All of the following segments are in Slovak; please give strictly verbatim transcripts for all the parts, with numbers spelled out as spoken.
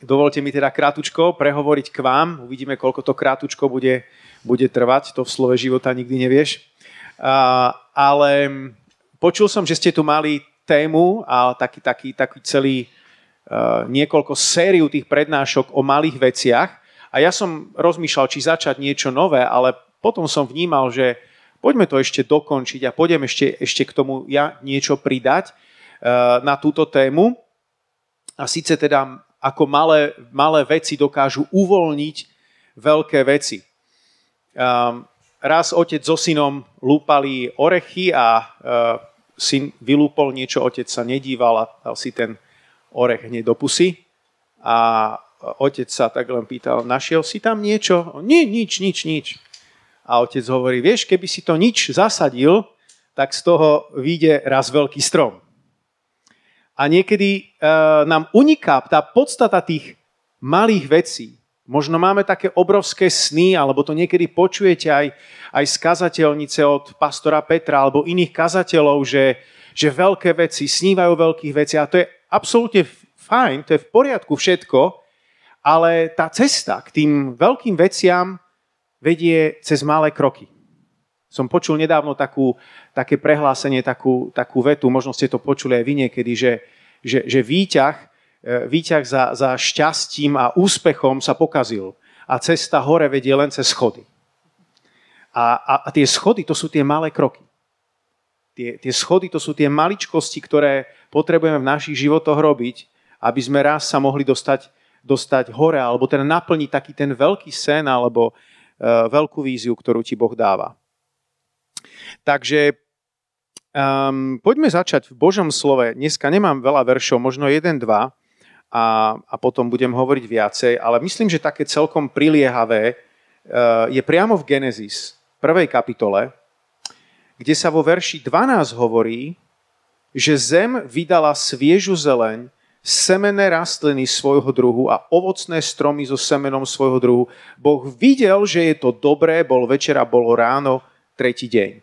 Dovolte mi teda krátučko prehovoriť k vám. Uvidíme, koľko to krátučko bude, bude trvať. To v slove života nikdy nevieš. Uh, ale počul som, že ste tu mali tému a taký, taký, taký celý uh, niekoľko sériu tých prednášok o malých veciach. A ja som rozmýšľal, či začať niečo nové, ale potom som vnímal, že poďme to ešte dokončiť a pôjdem ešte, ešte k tomu ja niečo pridať uh, na túto tému. A síce teda, ako malé, malé veci dokážu uvoľniť veľké veci. Um, raz otec so synom lúpali orechy a uh, syn vylúpol niečo, otec sa nedíval a dal si ten orech hneď do pusy. A otec sa tak len pýtal, našiel si tam niečo? Nie, nič, nič, nič. A otec hovorí, vieš, keby si to nič zasadil, tak z toho vyjde raz veľký strom. A niekedy uh, nám uniká tá podstata tých malých vecí. Možno máme také obrovské sny, alebo to niekedy počujete aj, aj z kazateľnice od pastora Petra alebo iných kazateľov, že, že veľké veci, snívajú o veľkých veciach. A to je absolútne fajn, to je v poriadku všetko, ale tá cesta k tým veľkým veciam vedie cez malé kroky. Som počul nedávno takú, také prehlásenie, takú, takú vetu, možno ste to počuli aj vy niekedy, že, že, že výťah, výťah za, za šťastím a úspechom sa pokazil a cesta hore vedie len cez schody. A, a, a tie schody, to sú tie malé kroky. Tie, tie schody, to sú tie maličkosti, ktoré potrebujeme v našich životoch robiť, aby sme raz sa mohli dostať, dostať hore, alebo teda naplniť taký ten veľký sen, alebo uh, veľkú víziu, ktorú ti Boh dáva. Takže um, poďme začať v Božom slove. Dneska nemám veľa veršov, možno jeden, dva a, a potom budem hovoriť viacej, ale myslím, že také celkom priliehavé uh, je priamo v Genesis, prvej kapitole, kde sa vo verši dvanásť hovorí, že zem vydala sviežu zeleň, semenné rastliny svojho druhu a ovocné stromy so semenom svojho druhu. Boh videl, že je to dobré, bol večera, bolo ráno, tretí deň.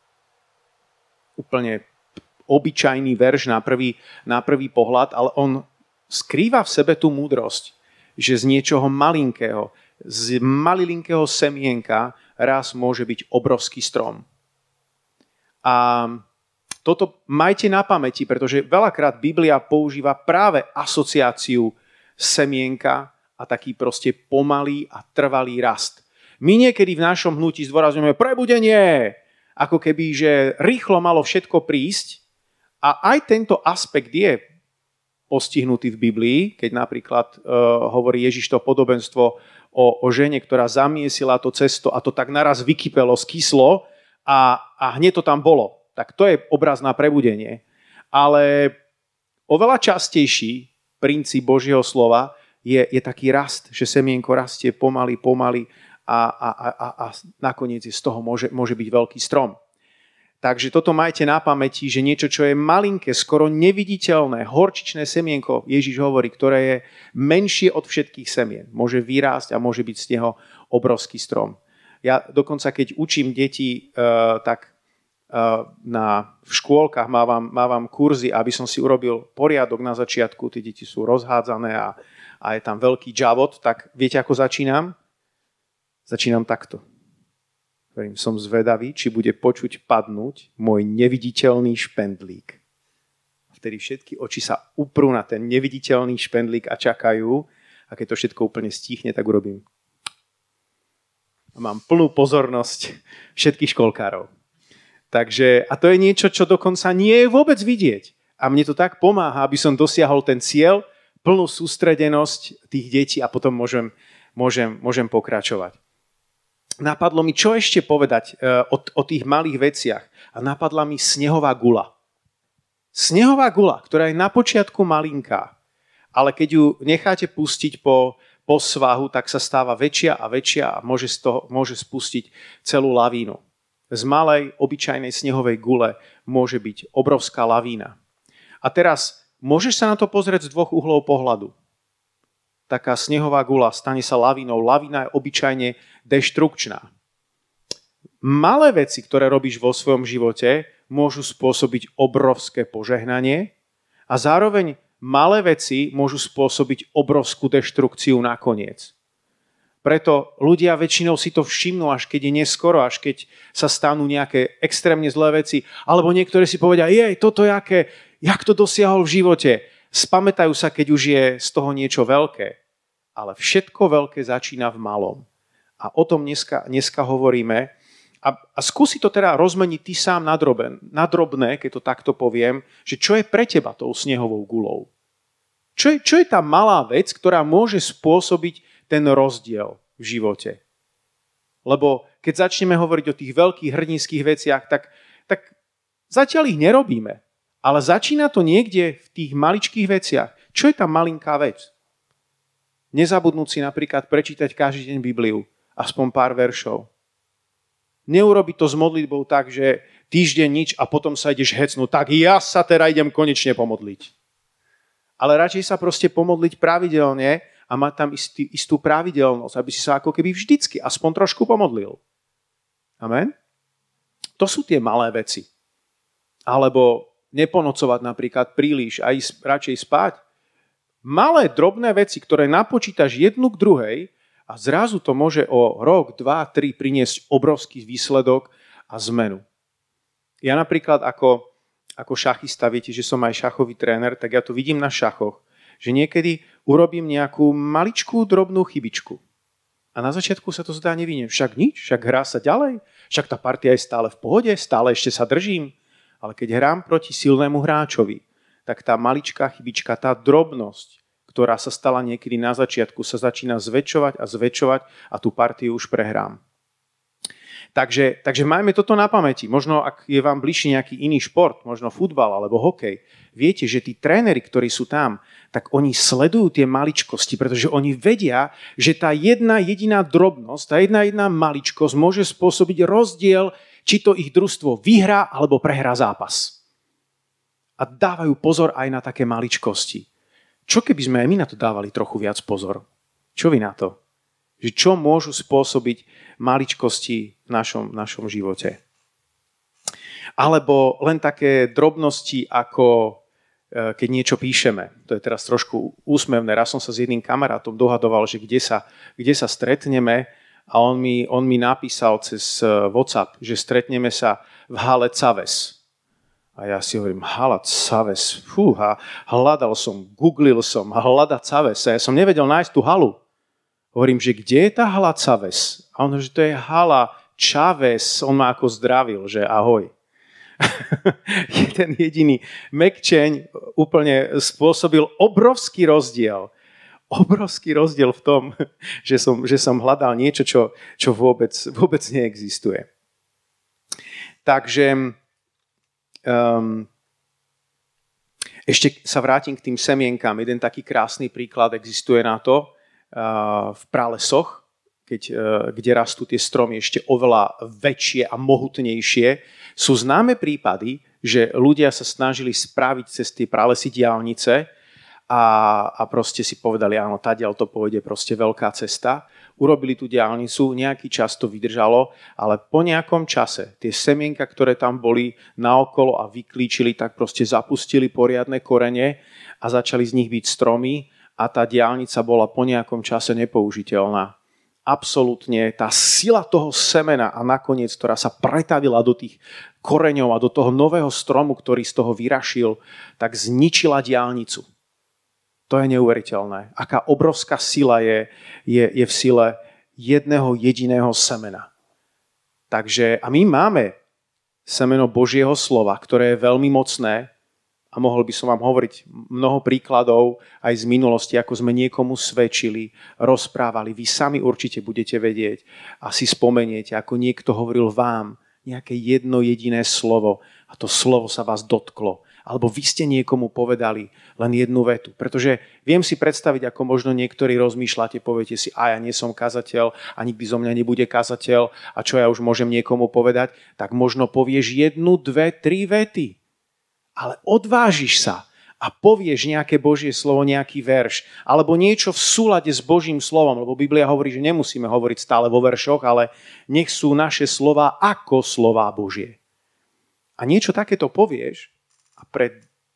Úplne obyčajný verš na prvý, na prvý pohľad, ale on skrýva v sebe tú múdrosť, že z niečoho malinkého, z malilinkého semienka raz môže byť obrovský strom. A toto majte na pamäti, pretože veľakrát Biblia používa práve asociáciu semienka a taký proste pomalý a trvalý rast. My niekedy v našom hnutí zdôrazňujeme prebudenie, ako keby, že rýchlo malo všetko prísť a aj tento aspekt je postihnutý v Biblii, keď napríklad uh, hovorí Ježiš to podobenstvo o, o žene, ktorá zamiesila to cesto a to tak naraz vykypelo, skyslo a, a hneď to tam bolo. Tak to je obraz na prebudenie. Ale oveľa častejší princíp Božieho slova je, je taký rast, že semienko rastie pomaly, pomaly a, a, a, a nakoniec z toho môže, môže byť veľký strom. Takže toto majte na pamäti, že niečo, čo je malinké, skoro neviditeľné, horčičné semienko, Ježiš hovorí, ktoré je menšie od všetkých semien, môže vyrásť a môže byť z neho obrovský strom. Ja dokonca, keď učím deti, uh, tak uh, na, v škôlkach mávam, mávam kurzy, aby som si urobil poriadok na začiatku, tí deti sú rozhádzané a, a je tam veľký džavot, tak viete, ako začínam? Začínam takto. Som zvedavý, či bude počuť padnúť môj neviditeľný špendlík. Vtedy všetky oči sa uprú na ten neviditeľný špendlík a čakajú. A keď to všetko úplne stíchne, tak urobím. A mám plnú pozornosť všetkých školkárov. Takže, a to je niečo, čo dokonca nie je vôbec vidieť. A mne to tak pomáha, aby som dosiahol ten cieľ, plnú sústredenosť tých detí a potom môžem, môžem, môžem pokračovať. Napadlo mi, čo ešte povedať o, o tých malých veciach. A napadla mi snehová guľa. Snehová guľa, ktorá je na počiatku malinká, ale keď ju necháte pustiť po, po svahu, tak sa stáva väčšia a väčšia a môže, z toho, môže spustiť celú lavínu. Z malej, obyčajnej snehovej gule môže byť obrovská lavína. A teraz môžeš sa na to pozrieť z dvoch uhlov pohľadu. Taká snehová guľa stane sa lavínou. Lavína je obyčajne deštrukčná. Malé veci, ktoré robíš vo svojom živote, môžu spôsobiť obrovské požehnanie a zároveň malé veci môžu spôsobiť obrovskú deštrukciu nakoniec. Preto ľudia väčšinou si to všimnú, až keď je neskoro, až keď sa stanú nejaké extrémne zlé veci. Alebo niektorí si povedia, jej, toto je aké, jak to dosiahol v živote. Spamätajú sa, keď už je z toho niečo veľké. Ale všetko veľké začína v malom. A o tom dneska, dneska hovoríme. A, a skúsi to teda rozmeniť ty sám na, droben, na drobné, keď to takto poviem, že čo je pre teba tou snehovou gulou. Čo je, čo je tá malá vec, ktorá môže spôsobiť ten rozdiel v živote. Lebo keď začneme hovoriť o tých veľkých hrdinských veciach, tak, tak zatiaľ ich nerobíme. Ale začína to niekde v tých maličkých veciach. Čo je tá malinká vec? Nezabudnúť si napríklad prečítať každý deň Bibliu, aspoň pár veršov. Neurobiť to s modlitbou tak, že týždeň nič a potom sa ideš hecnúť. Tak ja sa teda idem konečne pomodliť. Ale radšej sa proste pomodliť pravidelne a mať tam istý, istú pravidelnosť, aby si sa ako keby vždycky aspoň trošku pomodlil. Amen? To sú tie malé veci. Alebo neponocovať napríklad príliš a ísť radšej spať. Malé, drobné veci, ktoré napočítaš jednu k druhej a zrazu to môže o rok, dva, tri priniesť obrovský výsledok a zmenu. Ja napríklad ako, ako šachista, viete, že som aj šachový tréner, tak ja to vidím na šachoch, že niekedy urobím nejakú maličkú, drobnú chybičku. A na začiatku sa to zdá nevinne. Však nič, však hrá sa ďalej, však tá partia je stále v pohode, stále ešte sa držím. Ale keď hrám proti silnému hráčovi, tak tá maličká chybička, tá drobnosť, ktorá sa stala niekedy na začiatku, sa začína zväčšovať a zväčšovať a tú partiu už prehrám. Takže, takže majme toto na pamäti. Možno, ak je vám bližší nejaký iný šport, možno futbal alebo hokej, viete, že tí tréneri, ktorí sú tam, tak oni sledujú tie maličkosti, pretože oni vedia, že tá jedna jediná drobnosť, tá jedna jediná maličkosť môže spôsobiť rozdiel, či to ich družstvo vyhrá alebo prehrá zápas. A dávajú pozor aj na také maličkosti. Čo keby sme aj my na to dávali trochu viac pozor? Čo vy na to? Že čo môžu spôsobiť maličkosti v našom, našom živote? Alebo len také drobnosti, ako keď niečo píšeme. To je teraz trošku úsmevné. Raz som sa s jedným kamarátom dohadoval, že kde sa, kde sa stretneme a on mi, on mi napísal cez WhatsApp, že stretneme sa v hale Caves. A ja si hovorím, hala Caves, fúha, hľadal som, googlil som, hľada Caves. A ja som nevedel nájsť tú halu. Hovorím, že kde je tá hala Caves? A on, že to je hala Chávez. On ma ako zdravil, že ahoj. Jeden jediný mekčeň úplne spôsobil obrovský rozdiel. Obrovský rozdiel v tom, že som, že som hľadal niečo, čo, čo vôbec, vôbec neexistuje. Takže um, ešte sa vrátim k tým semienkám. Jeden taký krásny príklad existuje na to uh, v pralesoch, keď, uh, kde rastú tie stromy ešte oveľa väčšie a mohutnejšie. Sú známe prípady, že ľudia sa snažili spraviť cez tie pralesy diaľnice a, a proste si povedali, áno, tadiaľ to pôjde proste veľká cesta. Urobili tú diaľnicu, nejaký čas to vydržalo, ale po nejakom čase tie semienka, ktoré tam boli naokolo a vyklíčili, tak proste zapustili poriadne korene a začali z nich byť stromy a tá diaľnica bola po nejakom čase nepoužiteľná. Absolútne tá sila toho semena a nakoniec, ktorá sa pretavila do tých koreňov a do toho nového stromu, ktorý z toho vyrašil, tak zničila diaľnicu. To je neuveriteľné. Aká obrovská sila je, je, je v sile jedného jediného semena. Takže, a my máme semeno Božieho slova, ktoré je veľmi mocné a mohol by som vám hovoriť mnoho príkladov aj z minulosti, ako sme niekomu svedčili, rozprávali. Vy sami určite budete vedieť a si spomeniete, ako niekto hovoril vám nejaké jedno jediné slovo a to slovo sa vás dotklo. Alebo vy ste niekomu povedali len jednu vetu. Pretože viem si predstaviť, ako možno niektorí rozmýšľate, poviete si, a ja nie som kazateľ a nikdy zo mňa nebude kazateľ a čo ja už môžem niekomu povedať, tak možno povieš jednu, dve, tri vety. Ale odvážiš sa a povieš nejaké Božie slovo, nejaký verš, alebo niečo v súlade s Božím slovom, lebo Biblia hovorí, že nemusíme hovoriť stále vo veršoch, ale nech sú naše slová ako slová Božie. A niečo takéto povieš a pre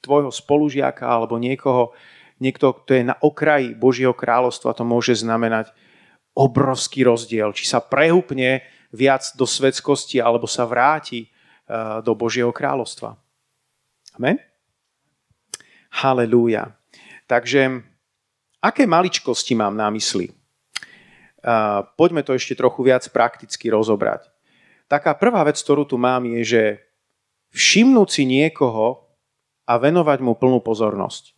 tvojho spolužiaka alebo niekoho, niekto, kto je na okraji Božieho kráľovstva, to môže znamenať obrovský rozdiel. Či sa prehúpne viac do svetskosti alebo sa vráti do Božieho kráľovstva. Amen? Halelúja. Takže, aké maličkosti mám na mysli? Uh, poďme to ešte trochu viac prakticky rozobrať. Taká prvá vec, ktorú tu mám, je, že všimnúť si niekoho a venovať mu plnú pozornosť.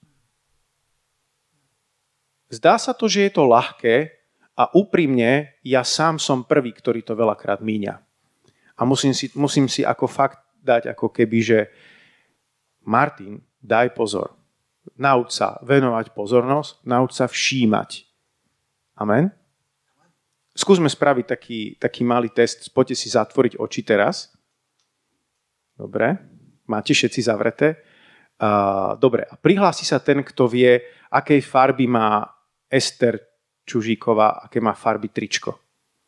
Zdá sa to, že je to ľahké a úprimne ja sám som prvý, ktorý to veľakrát míňa. A musím si, musím si ako fakt dať ako keby, že Martin, daj pozor. Nauč sa venovať pozornosť, nauč sa všímať. Amen? Skúsme spraviť taký, taký malý test. Poďte si zatvoriť oči teraz. Dobre. Máte všetci zavreté? Uh, dobre. A prihlási sa ten, kto vie, akej farby má Ester Čužíková, aké má farby tričko.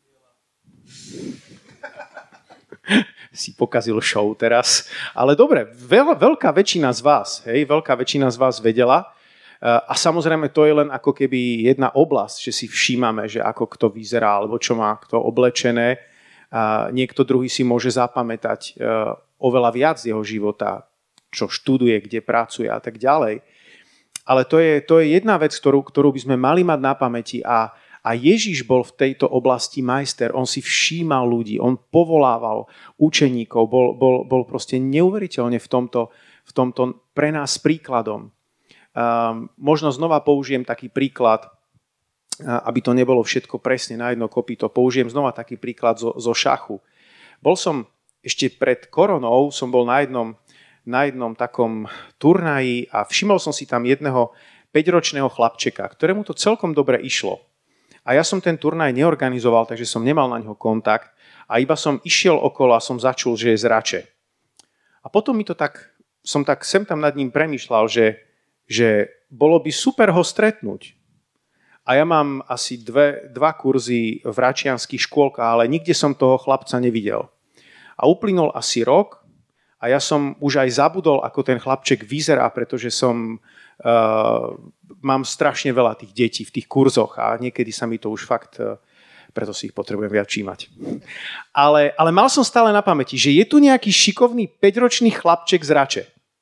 Si pokazil show teraz. Ale dobre, veľ, veľká väčšina z vás, hej, veľká väčšina z vás vedela. A samozrejme to je len ako keby jedna oblasť, že si všímame, že ako kto vyzerá, alebo čo má kto oblečené. A niekto druhý si môže zapamätať oveľa viac jeho života, čo študuje, kde pracuje a tak ďalej. Ale to je, to je jedna vec, ktorú, ktorú by sme mali mať na pamäti a, a Ježiš bol v tejto oblasti majster. On si všímal ľudí, on povolával učeníkov, bol, bol, bol proste neuveriteľne v tomto, v tomto pre nás príkladom. Um, možno znova použijem taký príklad, aby to nebolo všetko presne na jedno kopyto. Použijem znova taký príklad zo, zo šachu. Bol som ešte pred koronou, som bol na jednom, na jednom takom turnaji a všimol som si tam jedného päťročného chlapčeka, ktorému to celkom dobre išlo. A ja som ten turnaj neorganizoval, takže som nemal na neho kontakt a iba som išiel okolo a som začul, že je zrače. A potom mi to tak, som tak sem tam nad ním premýšľal, že že bolo by super ho stretnúť. A ja mám asi dve, dva kurzy v račianských škôlkach, ale nikde som toho chlapca nevidel. A uplynul asi rok a ja som už aj zabudol, ako ten chlapček vyzerá, pretože som, uh, mám strašne veľa tých detí v tých kurzoch a niekedy sa mi to už fakt, uh, preto si ich potrebujem viac všímať. Ale, ale mal som stále na pamäti, že je tu nejaký šikovný päťročný chlapček z Rače.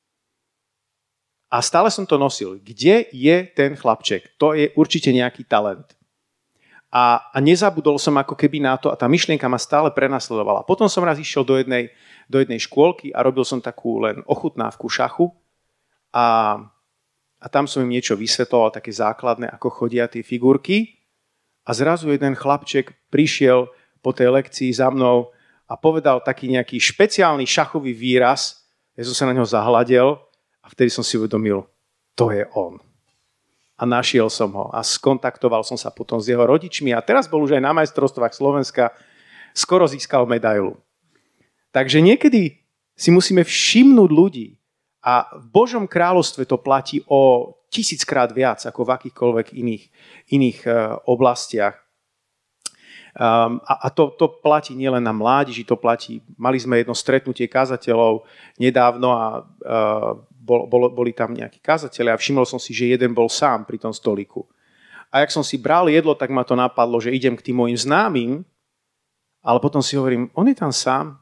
A stále som to nosil. Kde je ten chlapček? To je určite nejaký talent. A, a nezabudol som ako keby na to a tá myšlienka ma stále prenasledovala. Potom som raz išiel do jednej, do jednej škôlky a robil som takú len ochutnávku šachu a, a tam som im niečo vysvetloval, také základné, ako chodia tie figurky a zrazu jeden chlapček prišiel po tej lekcii za mnou a povedal taký nejaký špeciálny šachový výraz. Ja som sa na ňo zahľadel a vtedy som si uvedomil, to je on. A našiel som ho a skontaktoval som sa potom s jeho rodičmi a teraz bol už aj na majstrovstvách Slovenska, skoro získal medailu. Takže niekedy si musíme všimnúť ľudí a v Božom kráľovstve to platí o tisíckrát viac ako v akýchkoľvek iných, iných uh, oblastiach. Um, a a to, to platí nielen na mládeži, to platí, mali sme jedno stretnutie kazateľov nedávno a uh, bol, bol, boli tam nejakí kazatelia a všimol som si, že jeden bol sám pri tom stoliku. A jak som si bral jedlo, tak ma to napadlo, že idem k tým mojim známym, ale potom si hovorím, on je tam sám.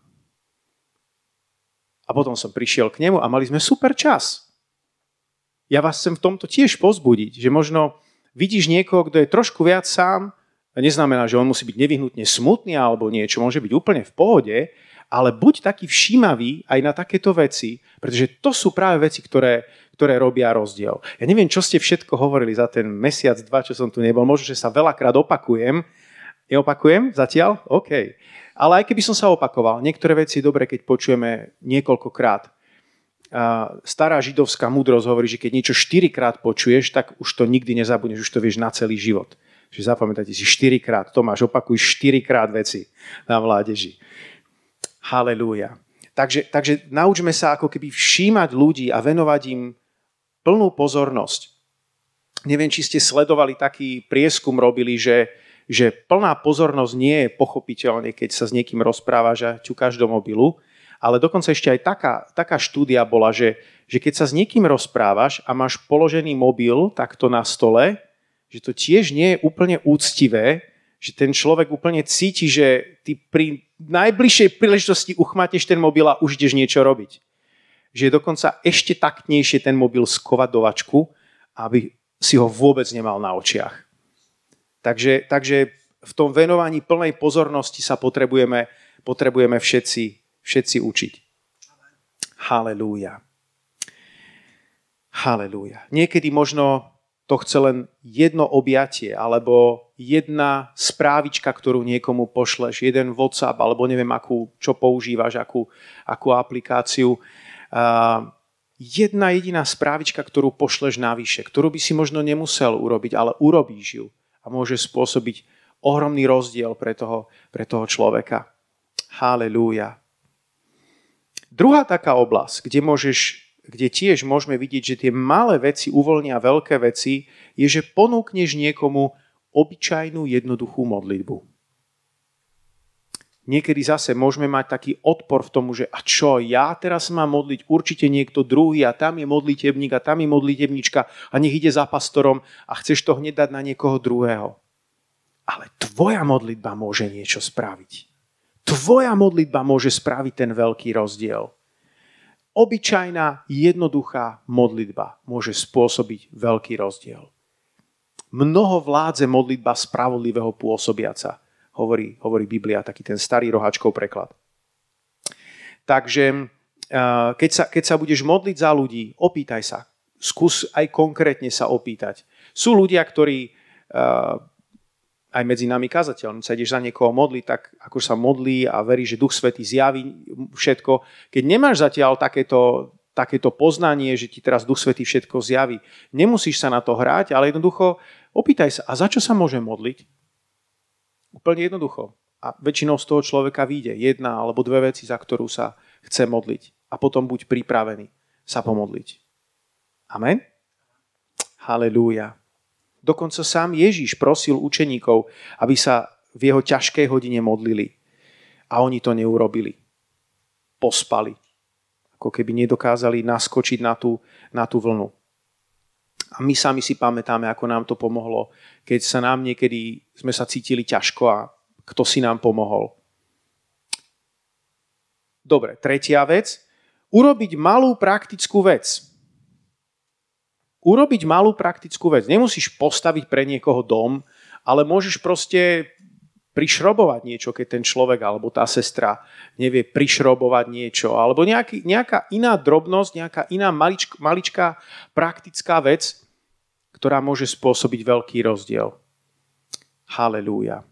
A potom som prišiel k nemu a mali sme super čas. Ja vás chcem v tomto tiež povzbudiť, že možno vidíš niekoho, kto je trošku viac sám. Neznamená, že on musí byť nevyhnutne smutný alebo niečo, môže byť úplne v pohode, ale buď taký všímavý aj na takéto veci, pretože to sú práve veci, ktoré, ktoré robia rozdiel. Ja neviem, čo ste všetko hovorili za ten mesiac, dva, čo som tu nebol. Možno, že sa veľakrát opakujem. Neopakujem zatiaľ? OK. Ale aj keby som sa opakoval, niektoré veci je dobre, keď počujeme niekoľkokrát. Stará židovská múdrosť hovorí, že keď niečo štyrikrát počuješ, tak už to nikdy nezabudneš, už to vieš na celý život. Čiže zapamätajte si štyrikrát. Tomáš, opakuj štyrikrát veci na mládeži. Halelúja. Takže, takže naučme sa ako keby všímať ľudí a venovať im plnú pozornosť. Neviem, či ste sledovali taký prieskum robili, že, že plná pozornosť nie je pochopiteľne, keď sa s niekým rozprávaš a ťukáš do mobilu, ale dokonca ešte aj taká, taká štúdia bola, že, že keď sa s niekým rozprávaš a máš položený mobil takto na stole, že to tiež nie je úplne úctivé, že ten človek úplne cíti, že ty pri najbližšej príležitosti uchmatneš ten mobil a už ideš niečo robiť. Že je dokonca ešte taktnejšie ten mobil skovať do vačku, aby si ho vôbec nemal na očiach. Takže, takže v tom venovaní plnej pozornosti sa potrebujeme, potrebujeme všetci, všetci učiť. Halelúja. Halelúja. Niekedy možno to chce len jedno objatie, alebo jedna správička, ktorú niekomu pošleš, jeden WhatsApp, alebo neviem, akú, čo používaš, akú, akú aplikáciu. Uh, jedna jediná správička, ktorú pošleš navyše, ktorú by si možno nemusel urobiť, ale urobíš ju a môže spôsobiť ohromný rozdiel pre toho, pre toho človeka. Halelúja. Druhá taká oblasť, kde môžeš kde tiež môžeme vidieť, že tie malé veci uvoľnia veľké veci, je, že ponúkneš niekomu obyčajnú jednoduchú modlitbu. Niekedy zase môžeme mať taký odpor v tomu, že a čo, ja teraz mám modliť určite niekto druhý a tam je modlitebník a tam je modlitebnička a nech ide za pastorom a chceš to hneď dať na niekoho druhého. Ale tvoja modlitba môže niečo spraviť. Tvoja modlitba môže spraviť ten veľký rozdiel. Obyčajná, jednoduchá modlitba môže spôsobiť veľký rozdiel. Mnoho vládze modlitba spravodlivého pôsobiaca, hovorí, hovorí Biblia, taký ten starý roháčkov preklad. Takže keď sa, keď sa budeš modliť za ľudí, opýtaj sa. Skús aj konkrétne sa opýtať. Sú ľudia, ktorí aj medzi nami kazateľmi, sa ideš za niekoho modliť, tak ako sa modlí a verí, že Duch Svätý zjaví všetko. Keď nemáš zatiaľ takéto, takéto poznanie, že ti teraz Duch Svätý všetko zjaví, nemusíš sa na to hrať, ale jednoducho opýtaj sa, a za čo sa môžem modliť? Úplne jednoducho. A väčšinou z toho človeka vyjde jedna alebo dve veci, za ktorú sa chce modliť. A potom buď pripravený sa pomodliť. Amen? Halelúja. Dokonca sám Ježiš prosil učeníkov, aby sa v jeho ťažkej hodine modlili. A oni to neurobili. Pospali. Ako keby nedokázali naskočiť na tú, na tú vlnu. A my sami si pamätáme, ako nám to pomohlo, keď sa nám niekedy sme sa cítili ťažko a kto si nám pomohol. Dobre, tretia vec. Urobiť malú praktickú vec. Urobiť malú praktickú vec. Nemusíš postaviť pre niekoho dom, ale môžeš proste prišrobovať niečo, keď ten človek alebo tá sestra nevie prišrobovať niečo. Alebo nejaký, nejaká iná drobnosť, nejaká iná maličk, maličká praktická vec, ktorá môže spôsobiť veľký rozdiel. Halelúja.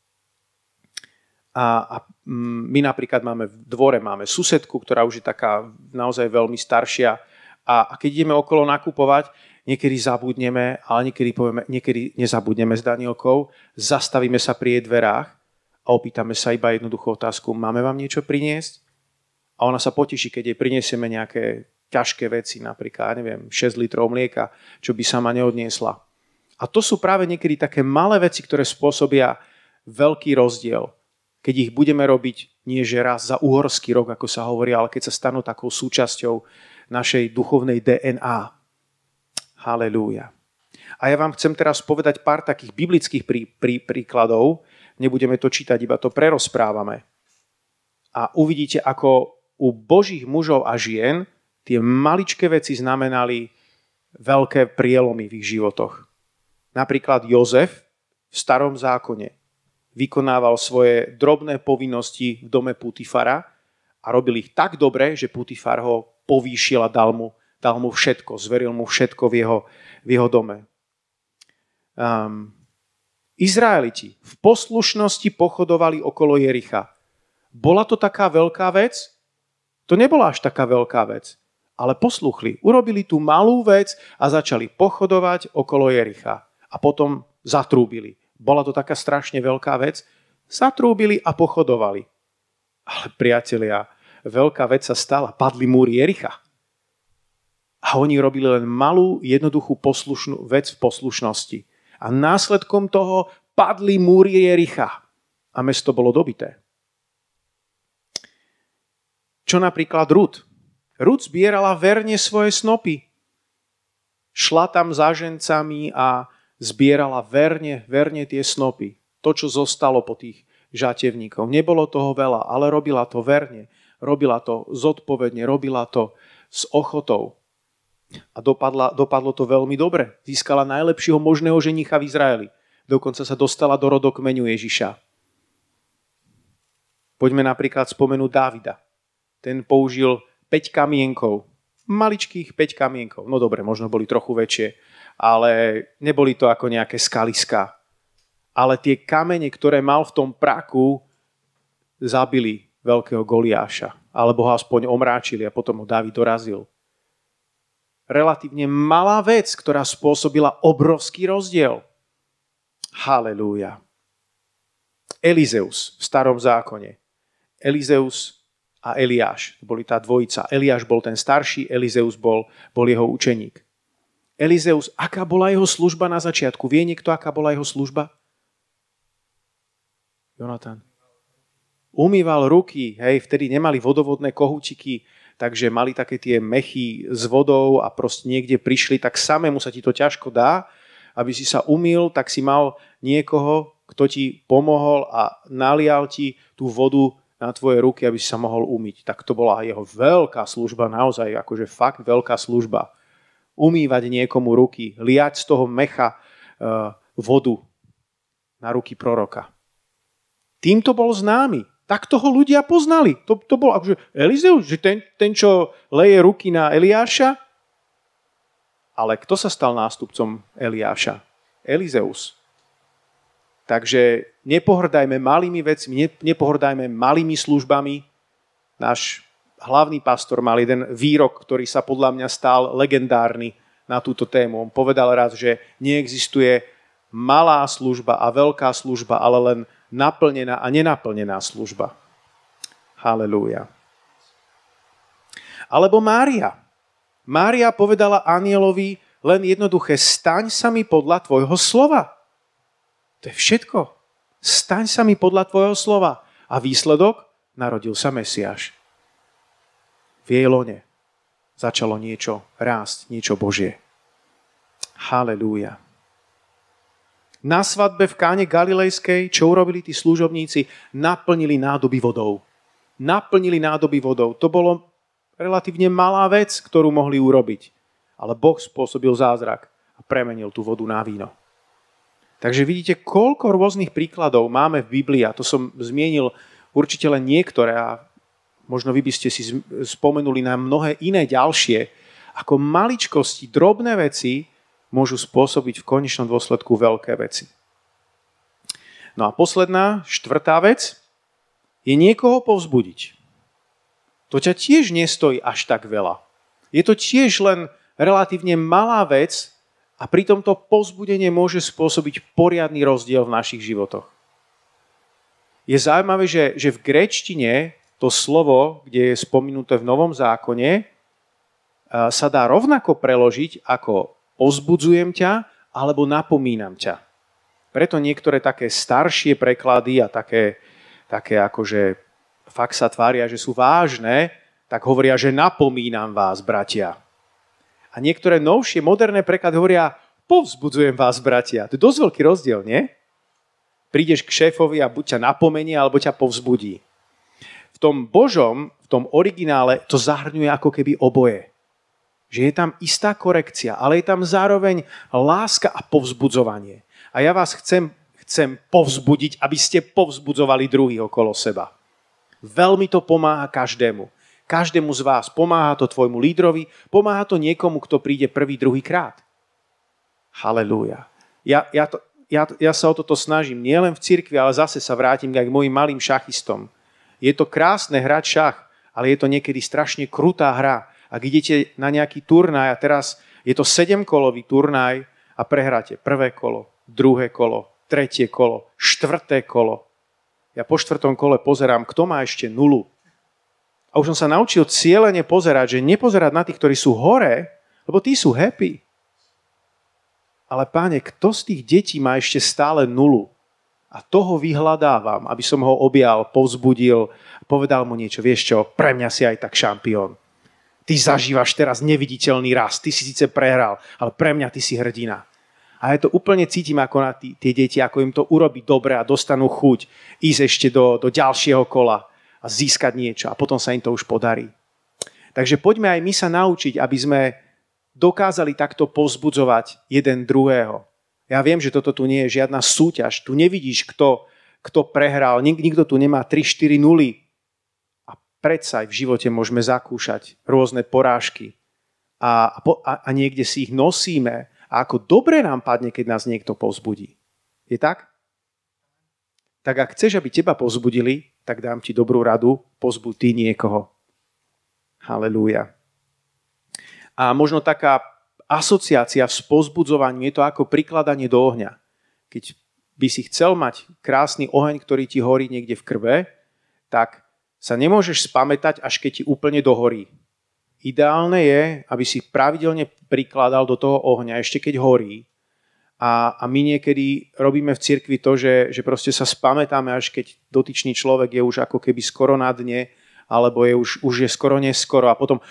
A, a my napríklad máme v dvore, máme susedku, ktorá už je taká naozaj veľmi staršia. A keď ideme okolo nakupovať, niekedy zabudneme, ale niekedy, povieme, niekedy nezabudneme s Danielkou, zastavíme sa pri jej dverách a opýtame sa iba jednoduchú otázku, máme vám niečo priniesť? A ona sa poteší, keď jej prinesieme nejaké ťažké veci, napríklad, neviem, šesť litrov mlieka, čo by sama neodniesla. A to sú práve niekedy také malé veci, ktoré spôsobia veľký rozdiel. Keď ich budeme robiť nie že raz za uhorský rok, ako sa hovorí, ale keď sa stanú takou súčasťou našej duchovnej dé en á. Halelúja. A ja vám chcem teraz povedať pár takých biblických prí, prí, príkladov. Nebudeme to čítať, iba to prerozprávame. A uvidíte, ako u Božích mužov a žien tie maličké veci znamenali veľké prielomy v ich životoch. Napríklad Jozef v starom zákone vykonával svoje drobné povinnosti v dome Putifara a robil ich tak dobre, že Putifar ho povýšil a dal mu, dal mu všetko, zveril mu všetko v jeho, v jeho dome. Um, Izraeliti v poslušnosti pochodovali okolo Jericha. Bola to taká veľká vec? To nebola až taká veľká vec, ale posluchli. Urobili tú malú vec a začali pochodovať okolo Jericha. A potom zatrúbili. Bola to taká strašne veľká vec? Zatrúbili a pochodovali. Ale priatelia, veľká vec sa stala. Padli múry Jericha. A oni robili len malú, jednoduchú poslušnú vec v poslušnosti. A následkom toho padli múry Jericha. A mesto bolo dobité. Čo napríklad Rut? Rut zbierala verne svoje snopy. Šla tam za žencami a zbierala verne, verne tie snopy. To, čo zostalo po tých žatevníkov. Nebolo toho veľa, ale robila to verne. Robila to zodpovedne, robila to s ochotou. A dopadla, dopadlo to veľmi dobre. Získala najlepšieho možného ženicha v Izraeli. Dokonca sa dostala do rodokmeňu Ježiša. Poďme napríklad spomenúť Dávida. Ten použil päť kamienkov. Maličkých päť kamienkov. No dobre, možno boli trochu väčšie, ale neboli to ako nejaké skaliská. Ale tie kamene, ktoré mal v tom praku, zabili veľkého Goliáša. Alebo ho aspoň omráčili a potom ho Dávid dorazil. Relatívne malá vec, ktorá spôsobila obrovský rozdiel. Halelúja. Elizeus v starom zákone. Elizeus a Eliáš. To boli tá dvojica. Eliáš bol ten starší, Elizeus bol, bol jeho učeník. Elizeus, aká bola jeho služba na začiatku? Vie niekto, aká bola jeho služba? Jonatan. Umýval ruky, hej, vtedy nemali vodovodné kohúčiky, takže mali také tie mechy s vodou a proste niekde prišli, tak samému sa ti to ťažko dá. Aby si sa umýl, tak si mal niekoho, kto ti pomohol a nalial ti tú vodu na tvoje ruky, aby si sa mohol umyť. Tak to bola jeho veľká služba, naozaj akože fakt veľká služba. Umývať niekomu ruky, liať z toho mecha uh, vodu na ruky proroka. Týmto bol známy. Tak toho ľudia poznali. To, to bol akože Elizeus, že ten, ten, čo leje ruky na Eliáša. Ale kto sa stal nástupcom Eliáša? Elizeus. Takže nepohrdajme malými vecmi, nepohrdajme malými službami. Náš hlavný pastor mal jeden výrok, ktorý sa podľa mňa stal legendárny na túto tému. On povedal raz, že neexistuje malá služba a veľká služba, ale len naplnená a nenaplnená služba. Halelúja. Alebo Mária. Mária povedala anjelovi len jednoduché, staň sa mi podľa tvojho slova. To je všetko. Staň sa mi podľa tvojho slova. A výsledok? Narodil sa Mesiáš. V jej lone začalo niečo rásť, niečo Božie. Halelúja. Na svadbe v Káne Galilejskej, čo urobili tí služobníci? Naplnili nádoby vodou. Naplnili nádoby vodou. To bolo relatívne malá vec, ktorú mohli urobiť. Ale Boh spôsobil zázrak a premenil tú vodu na víno. Takže vidíte, koľko rôznych príkladov máme v Biblii. A to som zmienil určite len niektoré. A možno vy by ste si spomenuli na mnohé iné ďalšie. Ako maličkosti, drobné veci môžu spôsobiť v konečnom dôsledku veľké veci. No a posledná, štvrtá vec, je niekoho povzbudiť. To ťa tiež nestojí až tak veľa. Je to tiež len relatívne malá vec a pritom to povzbudenie môže spôsobiť poriadny rozdiel v našich životoch. Je zaujímavé, že, že v gréčtine to slovo, kde je spomenuté v Novom zákone, sa dá rovnako preložiť ako povzbudzujem ťa, alebo napomínam ťa. Preto niektoré také staršie preklady a také, také akože fakt sa tvária, že sú vážne, tak hovoria, že napomínam vás, bratia. A niektoré novšie, moderné preklady hovoria, povzbudzujem vás, bratia. To je dosť veľký rozdiel, nie? Prídeš k šéfovi a buď ťa napomenie, alebo ťa povzbudí. V tom Božom, v tom originále, to zahrňuje ako keby oboje. Že je tam istá korekcia, ale je tam zároveň láska a povzbudzovanie. A ja vás chcem, chcem povzbudiť, aby ste povzbudzovali druhých okolo seba. Veľmi to pomáha každému. Každému z vás. Pomáha to tvojmu lídrovi, pomáha to niekomu, kto príde prvý, druhý krát. Halelúja. Ja, ja, to, ja, ja sa o toto snažím, nielen v cirkvi, ale zase sa vrátim aj k mojim malým šachistom. Je to krásne hrať šach, ale je to niekedy strašne krutá hra. Ak idete na nejaký turnaj a teraz je to sedemkolový turnaj a prehráte prvé kolo, druhé kolo, tretie kolo, štvrté kolo. Ja po štvrtom kole pozerám, kto má ešte nulu. A už som sa naučil cieľene pozerať, že nepozerať na tých, ktorí sú hore, lebo tí sú happy. Ale páne, kto z tých detí má ešte stále nulu? A toho vyhľadávam, aby som ho objal, povzbudil, povedal mu niečo. Vieš čo, pre mňa si aj tak šampión. Ty zažívaš teraz neviditeľný rast. Ty si síce prehral, ale pre mňa ty si hrdina. A ja to úplne cítim ako na tí, tie deti, ako im to urobí dobre a dostanú chuť ísť ešte do, do ďalšieho kola a získať niečo. A potom sa im to už podarí. Takže poďme aj my sa naučiť, aby sme dokázali takto povzbudzovať jeden druhého. Ja viem, že toto tu nie je žiadna súťaž. Tu nevidíš, kto, kto prehral. Nik, nikto tu nemá tri štyri nuly. A predsa aj v živote môžeme zakúšať rôzne porážky. A, a, a niekde si ich nosíme. A ako dobre nám padne, keď nás niekto povzbudí. Je tak? Tak ak chceš, aby teba povzbudili, tak dám ti dobrú radu. Povzbuď ty niekoho. Halelúja. A možno taká asociácia v povzbudzovaní je to ako prikladanie do ohňa. Keď by si chcel mať krásny oheň, ktorý ti horí niekde v krve, tak sa nemôžeš spamätať, až keď ti úplne dohorí. Ideálne je, aby si pravidelne prikladal do toho ohňa, ešte keď horí. A, a my niekedy robíme v cirkvi to, že, že proste sa spamätáme, až keď dotyčný človek je už ako keby skoro na dne, alebo je už, už je skoro neskoro a potom,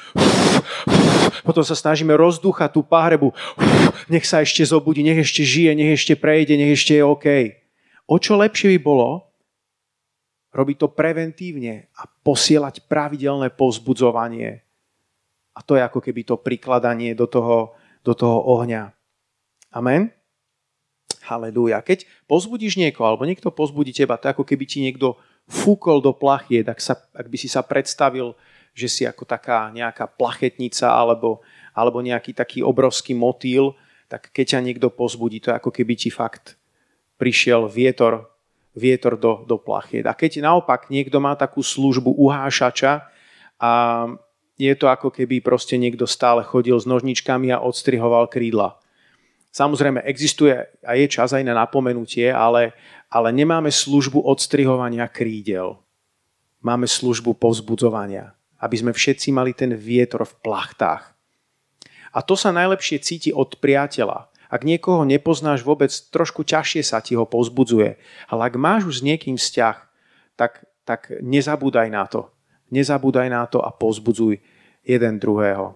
potom sa snažíme rozdúchať tú pahrebu. Nech sa ešte zobudí, nech ešte žije, nech ešte prejde, nech ešte je OK. O čo lepšie by bolo robiť to preventívne a posielať pravidelné povzbudzovanie. A to je ako keby to prikladanie do toho, do toho ohňa. Amen? Halelúja. Keď povzbudíš niekoho, alebo niekto povzbudí teba, to ako keby ti niekto fúkol do plachie, tak sa, ak by si sa predstavil, že si ako taká nejaká plachetnica alebo, alebo nejaký taký obrovský motýl, tak keď ťa niekto povzbudí, to je ako keby ti fakt prišiel vietor, vietor do, do plachiet. A keď naopak niekto má takú službu uhášača a je to ako keby proste niekto stále chodil s nožničkami a odstrihoval krídla. Samozrejme, existuje a je čas aj na napomenutie, ale, ale nemáme službu odstrihovania krídel. Máme službu povzbudzovania, aby sme všetci mali ten vietor v plachtách. A to sa najlepšie cíti od priateľa. Ak niekoho nepoznáš vôbec, trošku ťažšie sa ti ho povzbudzuje. Ale ak máš už s niekým vzťah, tak, tak nezabúdaj na to. Nezabúdaj na to a povzbudzuj jeden druhého.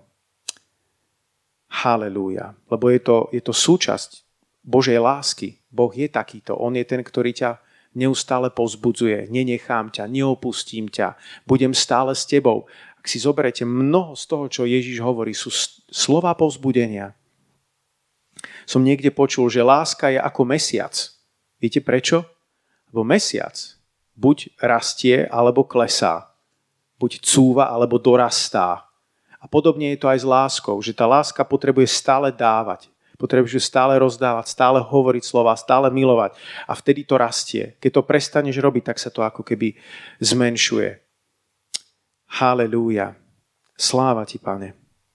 Halelúja. Lebo je to, je to súčasť Božej lásky. Boh je takýto. On je ten, ktorý ťa neustále povzbudzuje. Nenechám ťa, neopustím ťa. Budem stále s tebou. Ak si zoberete, mnoho z toho, čo Ježiš hovorí, sú slova povzbudenia. Som niekde počul, že láska je ako mesiac. Viete prečo? Lebo mesiac buď rastie, alebo klesá. Buď cúva, alebo dorastá. A podobne je to aj s láskou, že tá láska potrebuje stále dávať. Potrebuješ stále rozdávať, stále hovoriť slova, stále milovať. A vtedy to rastie. Keď to prestaneš robiť, tak sa to ako keby zmenšuje. Halelúja. Sláva ti, Pane.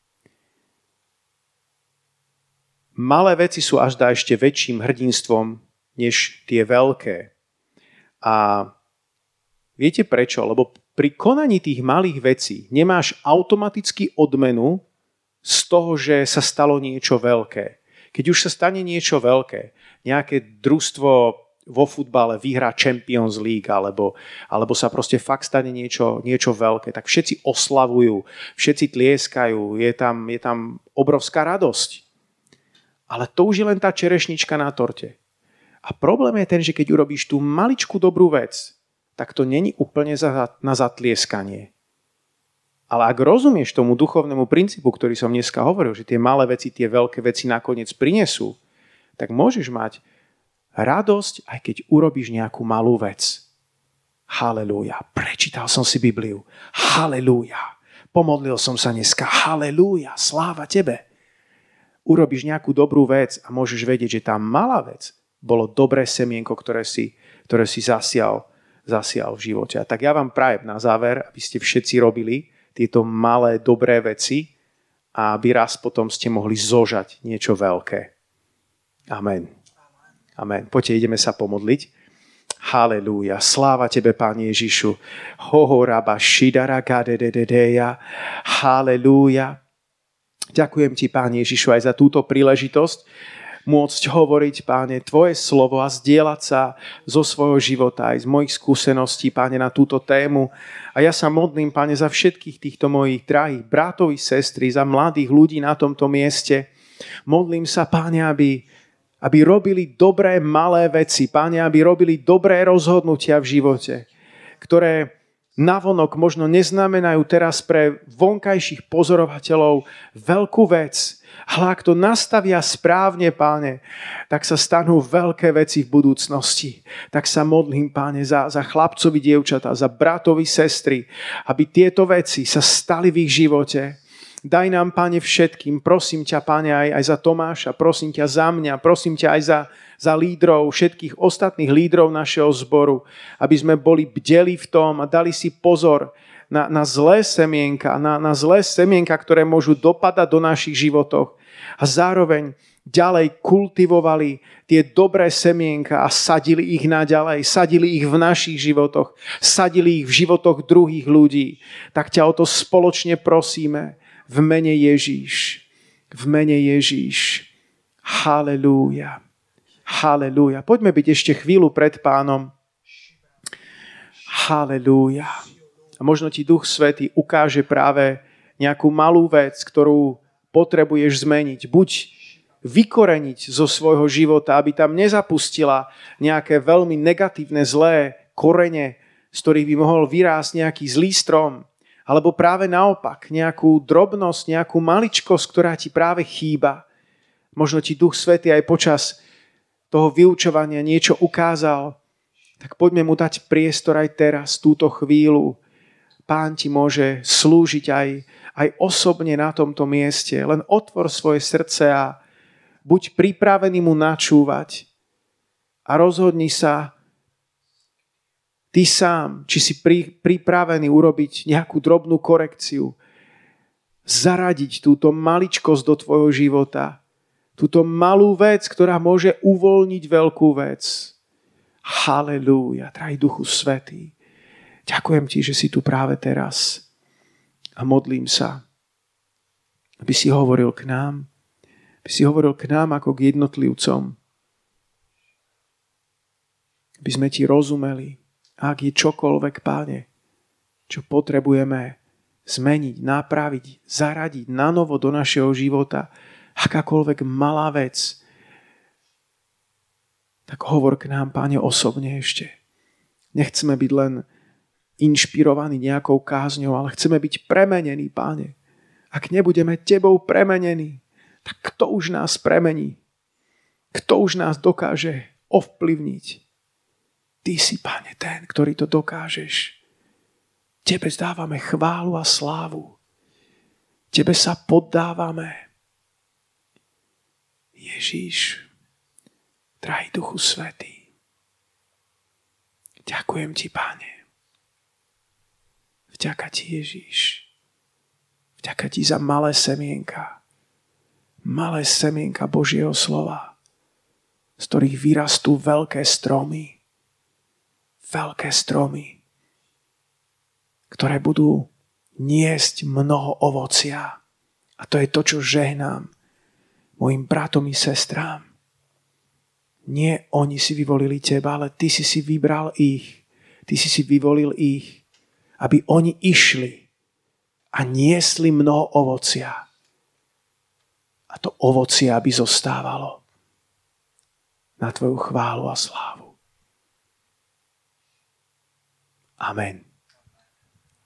Malé veci sú až dá ešte väčším hrdinstvom, než tie veľké. A viete prečo? Lebo pri konaní tých malých vecí nemáš automaticky odmenu z toho, že sa stalo niečo veľké. Keď už sa stane niečo veľké, nejaké družstvo vo futbale vyhrá Champions League alebo, alebo sa proste fakt stane niečo, niečo veľké, tak všetci oslavujú, všetci tlieskajú, je tam, je tam obrovská radosť. Ale to už je len tá čerešnička na torte. A problém je ten, že keď urobíš tú maličkú dobrú vec, tak to není úplne na zatlieskanie. Ale ak rozumieš tomu duchovnému princípu, ktorý som dneska hovoril, že tie malé veci, tie veľké veci nakoniec prinesú, tak môžeš mať radosť, aj keď urobíš nejakú malú vec. Halelúja. Prečítal som si Bibliu. Halelúja. Pomodlil som sa dneska. Halelúja. Sláva tebe. Urobíš nejakú dobrú vec a môžeš vedieť, že tá malá vec bolo dobré semienko, ktoré si, ktoré si zasial zasial v živote. A tak ja vám prajem na záver, aby ste všetci robili tieto malé, dobré veci a aby raz potom ste mohli zožať niečo veľké. Amen. Amen. Poďte, ideme sa pomodliť. Halelúja. Sláva tebe, Pán Ježišu. Hohoraba šidara gadedededeja. Halelúja. Ďakujem ti, Pán Ježišu, aj za túto príležitosť môcť hovoriť, Páne, Tvoje slovo a zdieľať sa zo svojho života aj z mojich skúseností, Páne, na túto tému. A ja sa modlím, Páne, za všetkých týchto mojich drahých bratov i sestry, za mladých ľudí na tomto mieste. Modlím sa, Páne, aby, aby robili dobré malé veci, Páne, aby robili dobré rozhodnutia v živote, ktoré navonok možno neznamenajú teraz pre vonkajších pozorovateľov veľkú vec, ale ak to nastavia správne, Páne, tak sa stanú veľké veci v budúcnosti. Tak sa modlím, Páne, za, za chlapcovi, dievčatá, za bratovi, sestry, aby tieto veci sa stali v ich živote. Daj nám, Páne, všetkým, prosím ťa, Páne, aj, aj za Tomáša, prosím ťa za mňa, prosím ťa aj za za lídrov, všetkých ostatných lídrov našeho zboru, aby sme boli bdeli v tom a dali si pozor na, na zlé semienka, na, na zlé semienka, ktoré môžu dopadať do našich životov. A zároveň ďalej kultivovali tie dobré semienka a sadili ich naďalej, sadili ich v našich životoch, sadili ich v životoch druhých ľudí. Tak ťa o to spoločne prosíme v mene Ježíš. V mene Ježíš. Halelúja. Halelúja. Poďme byť ešte chvíľu pred Pánom. Halelúja. A možno ti Duch Svätý ukáže práve nejakú malú vec, ktorú potrebuješ zmeniť. Buď vykoreniť zo svojho života, aby tam nezapustila nejaké veľmi negatívne, zlé korene, z ktorých by mohol vyrásť nejaký zlý strom. Alebo práve naopak, nejakú drobnosť, nejakú maličkosť, ktorá ti práve chýba. Možno ti Duch Svätý aj počas toho vyučovania niečo ukázal, tak poďme mu dať priestor aj teraz, túto chvíľu. Pán ti môže slúžiť aj, aj osobne na tomto mieste. Len otvor svoje srdce a buď pripravený mu načúvať a rozhodni sa ty sám, či si pri, pripravený urobiť nejakú drobnú korekciu, zaradiť túto maličkosť do tvojho života, túto malú vec, ktorá môže uvoľniť veľkú vec. Halelúja, drahý Duchu Svätý. Ďakujem ti, že si tu práve teraz. A modlím sa, aby si hovoril k nám, aby si hovoril k nám ako k jednotlivcom. Aby sme ti rozumeli, ak je čokoľvek, Páne, čo potrebujeme zmeniť, napraviť, zaradiť na novo do našeho života, akákoľvek malá vec, tak hovor k nám, Páne, osobne ešte. Nechceme byť len inšpirovaní nejakou kázňou, ale chceme byť premenení, Páne. Ak nebudeme tebou premenení, tak kto už nás premení? Kto už nás dokáže ovplyvniť? Ty si, Páne, ten, ktorý to dokážeš. Tebe zdávame chválu a slávu. Tebe sa poddávame. Ježíš, drahý Duchu Svätý, ďakujem ti, Páne. Vďaka ti, Ježíš. Vďaka ti za malé semienka. Malé semienka Božieho slova, z ktorých vyrastú veľké stromy. Veľké stromy, ktoré budú niesť mnoho ovocia. A to je to, čo žehnám mojim bratom i sestrám. Nie oni si vyvolili teba, ale ty si si vybral ich. Ty si si vyvolil ich, aby oni išli a niesli mnoho ovocia. A to ovocie, aby zostávalo na tvoju chválu a slávu. Amen.